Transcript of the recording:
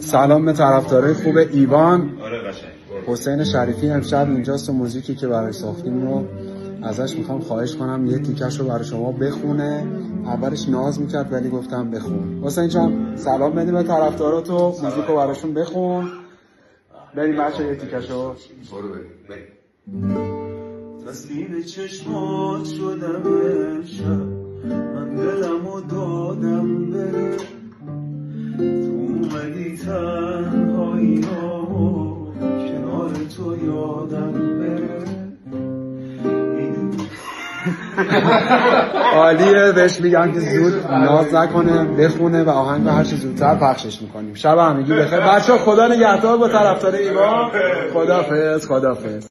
سلام به طرفدارای خوب ایوان. آره قشنگ. حسین شریفی امشب اینجاست و موزیکی که برای ساختیم رو ازش میخوام خواهش کنم یه تیکش رو برای شما بخونه. اولش ناز میکرد ولی گفتم بخون. حسین جان سلام بدی به طرفدارات و موزیک رو براشون بخون. بریم بچه یه تیکش رو بریم. تسلیم چشمات شدم امشب، من دلمو دادم بره، تو اومدی تنهایی ها کنار تو یادم بره. عالیه. بهش میگم که زود ناز نکنه بخونه و آهنگ هر چه زودتر پخشش میکنیم. شب همگی بخیر بچه. خدا نگهدار با طرفدار ایوان. خداحافظ.